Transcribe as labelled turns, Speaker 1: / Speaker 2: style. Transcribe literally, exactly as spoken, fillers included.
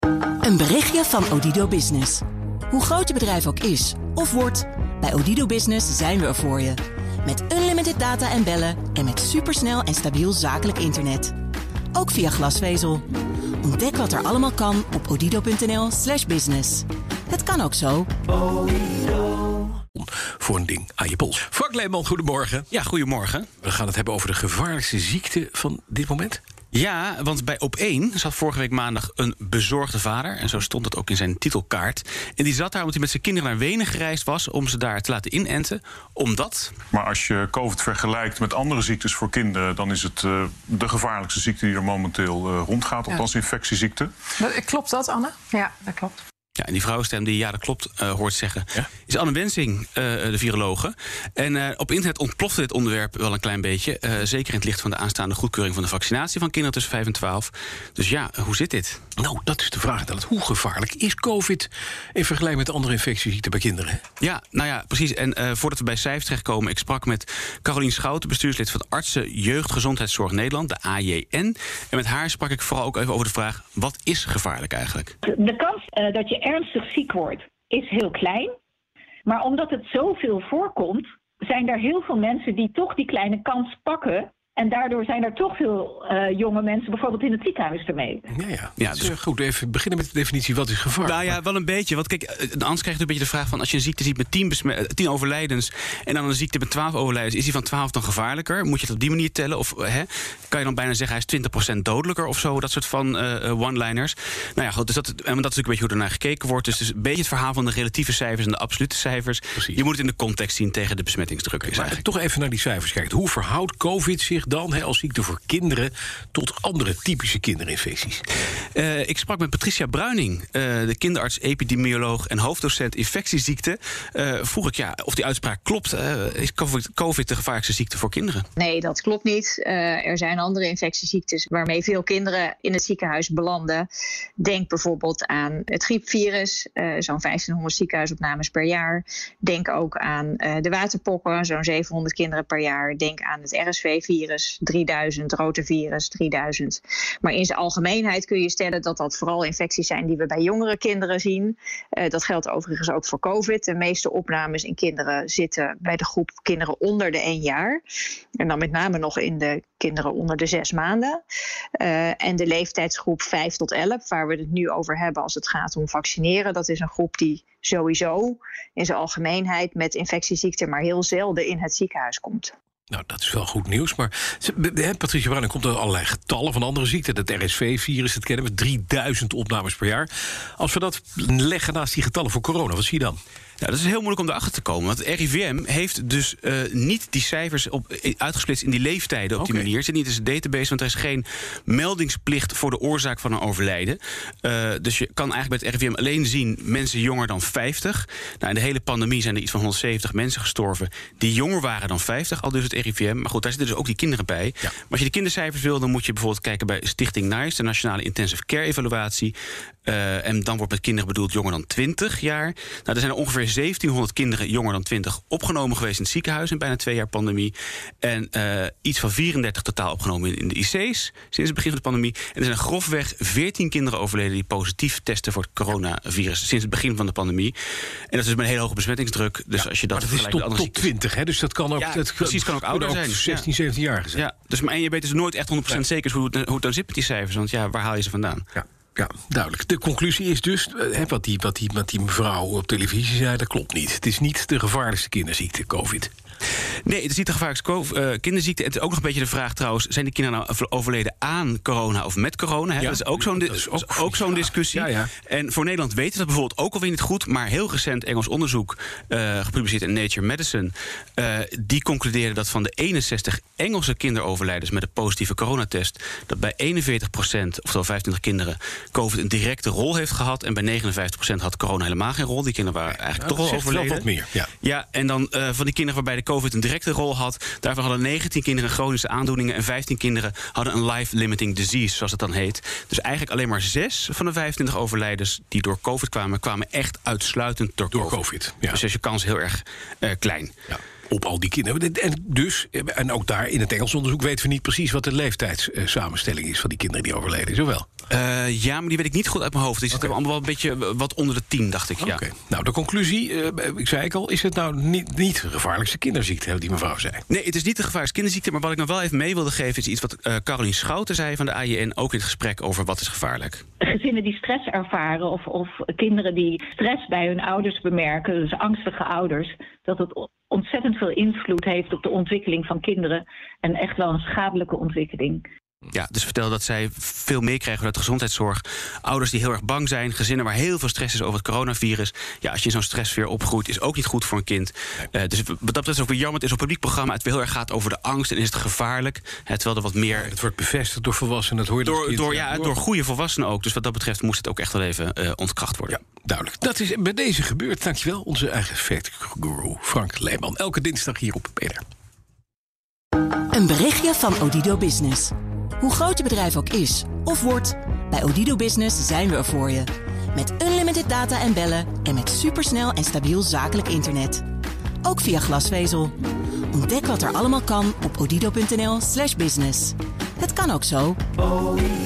Speaker 1: Een berichtje van Odido Business. Hoe groot je bedrijf ook is of wordt, bij Odido Business zijn we er voor je. Met unlimited data en bellen en met supersnel en stabiel zakelijk internet. Ook via glasvezel. Ontdek wat er allemaal kan op odido.nl slash business. Het kan ook zo.
Speaker 2: Voor een ding aan je pols. Frank Leeman, goedemorgen.
Speaker 3: Ja, goedemorgen.
Speaker 2: We gaan het hebben over de gevaarlijkste ziekte van dit moment.
Speaker 3: Ja, want bij Op één zat vorige week maandag een bezorgde vader. En zo stond het ook in zijn titelkaart. En die zat daar omdat hij met zijn kinderen naar Wenen gereisd was om ze daar te laten inenten. Omdat...
Speaker 4: Maar als je COVID vergelijkt met andere ziektes voor kinderen, dan is het uh, de gevaarlijkste ziekte die er momenteel uh, rondgaat. Ja. Althans infectieziekte.
Speaker 5: Klopt dat, Anne? Ja, dat klopt.
Speaker 3: Ja, en die vrouwenstem die ja, dat klopt, uh, hoort zeggen, ja? is Anne Wensing, uh, de virologe. En uh, op internet ontplofte dit onderwerp wel een klein beetje. Uh, zeker in het licht van de aanstaande goedkeuring van de vaccinatie van kinderen tussen vijf en twaalf. Dus ja, hoe zit dit?
Speaker 2: Nou, dat is de vraag. Dat hoe gevaarlijk is COVID in vergelijking met andere infectieziekten bij kinderen?
Speaker 3: Ja, nou ja, precies. En uh, voordat we bij cijfers terechtkomen, ik sprak met Carolien Schouten, bestuurslid van Artsen Jeugdgezondheidszorg Nederland, de A J N. En met haar sprak ik vooral ook even over de vraag, wat is gevaarlijk eigenlijk?
Speaker 6: De kans uh, dat je ernstig ziek wordt is heel klein. Maar omdat het zoveel voorkomt, zijn er heel veel mensen die toch die kleine kans pakken. En daardoor zijn er toch veel uh, jonge mensen bijvoorbeeld in het ziekenhuis ermee.
Speaker 2: Ja, ja. ja dus goed, even beginnen met de definitie. Wat is gevaar?
Speaker 3: Nou ja, wel een beetje. Want kijk, anders krijg je een beetje de vraag van, als je een ziekte ziet met tien, besme- tien overlijdens en dan een ziekte met twaalf overlijdens, is die van twaalf dan gevaarlijker? Moet je het op die manier tellen? Of hè, kan je dan bijna zeggen, hij is twintig procent dodelijker of zo? Dat soort van uh, one-liners. Nou ja, goed, dus dat, en dat is natuurlijk een beetje hoe er naar gekeken wordt. Dus het is een beetje het verhaal van de relatieve cijfers en de absolute cijfers. Precies. Je moet het in de context zien tegen de besmettingsdruk.
Speaker 2: Okay, maar toch even naar die cijfers kijken. Hoe verhoudt COVID zich dan he, als ziekte voor kinderen tot andere typische kinderinfecties?
Speaker 3: Uh, ik sprak met Patricia Bruining, uh, de kinderarts, epidemioloog en hoofddocent infectieziekten. Uh, vroeg ik ja, of die uitspraak klopt. Uh, is COVID de gevaarlijkste ziekte voor kinderen?
Speaker 7: Nee, dat klopt niet. Uh, er zijn andere infectieziektes waarmee veel kinderen in het ziekenhuis belanden. Denk bijvoorbeeld aan het griepvirus, uh, zo'n vijftienhonderd ziekenhuisopnames per jaar. Denk ook aan uh, de waterpokken, zo'n zevenhonderd kinderen per jaar. Denk aan het R S V-virus, drieduizend, rotavirus, drieduizend. Maar in zijn algemeenheid kun je stellen dat dat vooral infecties zijn die we bij jongere kinderen zien. Uh, dat geldt overigens ook voor COVID. De meeste opnames in kinderen zitten bij de groep kinderen onder de één jaar. En dan met name nog in de kinderen onder de zes maanden. Uh, en de leeftijdsgroep vijf tot elf, waar we het nu over hebben als het gaat om vaccineren. Dat is een groep die sowieso in zijn algemeenheid met infectieziekten maar heel zelden in het ziekenhuis komt.
Speaker 2: Nou, dat is wel goed nieuws. Maar Patricia Bruining komt uit allerlei getallen van andere ziekten. Het R S V-virus, dat kennen we, drieduizend opnames per jaar. Als we dat leggen naast die getallen voor corona, wat zie je dan?
Speaker 3: Ja, dat is heel moeilijk om erachter te komen. Want het R I V M heeft dus uh, niet die cijfers op, uitgesplitst in die leeftijden op okay. die manier. Het zit niet in zijn database, want er is geen meldingsplicht voor de oorzaak van een overlijden. Uh, dus je kan eigenlijk bij het R I V M alleen zien mensen jonger dan vijftig. Nou, in de hele pandemie zijn er iets van honderdzeventig mensen gestorven die jonger waren dan vijftig, al dus het R I V M. Maar goed, daar zitten dus ook die kinderen bij. Ja. Maar als je de kindercijfers wil, dan moet je bijvoorbeeld kijken bij Stichting NICE, de Nationale Intensive Care Evaluatie. Uh, en dan wordt met kinderen bedoeld jonger dan twintig jaar. Nou, er zijn er ongeveer zeventienhonderd kinderen jonger dan twintig opgenomen geweest in het ziekenhuis in bijna twee jaar pandemie. En uh, iets van vierendertig totaal opgenomen in de I C's sinds het begin van de pandemie. En er zijn grofweg veertien kinderen overleden die positief testen voor het coronavirus sinds het begin van de pandemie. En dat is met een hele hoge besmettingsdruk. Dus ja, als je dat
Speaker 2: maar dat is tot, tot ziektes... twintig, hè? Dus dat kan ook,
Speaker 3: ja,
Speaker 2: dat
Speaker 3: precies, kan ook ouder
Speaker 2: ook
Speaker 3: zijn.
Speaker 2: zestien, zeventien jaar zijn.
Speaker 3: Ja, dus maar en je weet dus nooit echt honderd procent ja. zeker hoe het, hoe het dan zit met die cijfers. Want ja, waar haal je ze vandaan?
Speaker 2: Ja. Ja, duidelijk. De conclusie is dus, hè, wat, die, wat, die, wat die mevrouw op televisie zei, dat klopt niet. Het is niet de gevaarlijkste kinderziekte, COVID.
Speaker 3: Nee, het is niet de gevaarlijkste uh, kinderziekte. Het is ook nog een beetje de vraag trouwens, zijn die kinderen nou overleden aan corona of met corona? Hè? Ja, dat is ook zo'n, di- is ook ook zo'n discussie. Ja, ja. En voor Nederland weten we dat bijvoorbeeld ook alweer niet goed, maar heel recent Engels onderzoek, uh, gepubliceerd in Nature Medicine, uh, die concludeerde dat van de eenenzestig Engelse kinderoverlijdens met een positieve coronatest, dat bij eenenveertig procent, oftewel vijfentwintig kinderen, COVID een directe rol heeft gehad. En bij negenenvijftig procent had corona helemaal geen rol. Die kinderen waren eigenlijk
Speaker 2: ja,
Speaker 3: toch wel overleden.
Speaker 2: Wel wat meer, ja.
Speaker 3: ja, en dan uh, van die kinderen waarbij de COVID een directe rol had, daarvan hadden negentien kinderen chronische aandoeningen en vijftien kinderen hadden een life-limiting disease, zoals het dan heet. Dus eigenlijk alleen maar zes van de vijfentwintig overlijdens die door COVID kwamen, kwamen echt uitsluitend door,
Speaker 2: door
Speaker 3: COVID.
Speaker 2: COVID ja.
Speaker 3: Dus is je kans heel erg uh, klein.
Speaker 2: Ja. op al die kinderen. En dus, en ook daar in het Engels onderzoek weten we niet precies wat de leeftijdssamenstelling is van die kinderen die overleden, zowel.
Speaker 3: Uh, ja, maar die weet ik niet goed uit mijn hoofd. Die zitten okay. allemaal wel een beetje wat onder de tien, dacht ik. Ja.
Speaker 2: Okay. Nou, de conclusie, uh, ik zei ik al, is het nou niet, niet de gevaarlijkste kinderziekte, die mevrouw zei?
Speaker 3: Nee, het is niet de gevaarlijkste kinderziekte, maar wat ik nog wel even mee wilde geven is iets wat uh, Carolien Schouten zei van de A J N, ook in het gesprek over wat is gevaarlijk.
Speaker 6: Gezinnen die stress ervaren of, of kinderen die stress bij hun ouders bemerken, dus angstige ouders, dat het ontzettend veel invloed heeft op de ontwikkeling van kinderen en echt wel een schadelijke ontwikkeling.
Speaker 3: Ja, dus vertel dat zij veel meekrijgen vanuit de gezondheidszorg. Ouders die heel erg bang zijn, gezinnen waar heel veel stress is over het coronavirus. Ja, als je in zo'n stressfeer opgroeit, is ook niet goed voor een kind. Uh, dus wat dat betreft is ook weer jammer. Het is een publiek programma. Het heel erg gaat over de angst en is het gevaarlijk. Hè, terwijl er wat meer.
Speaker 2: Het wordt bevestigd door volwassenen. Dat hoor je
Speaker 3: door,
Speaker 2: kind,
Speaker 3: door,
Speaker 2: ja,
Speaker 3: ja, door goede volwassenen ook. Dus wat dat betreft moest het ook echt wel even uh, ontkracht worden.
Speaker 2: Ja, duidelijk. Dat is bij deze gebeurd. Dankjewel, onze eigen fact-guru Frank Leeman. Elke dinsdag hier op P N R.
Speaker 1: Een berichtje van Odido Business. Hoe groot je bedrijf ook is of wordt, bij Odido Business zijn we er voor je. Met unlimited data en bellen en met supersnel en stabiel zakelijk internet. Ook via glasvezel. Ontdek wat er allemaal kan op odido punt n l slash business. Het kan ook zo.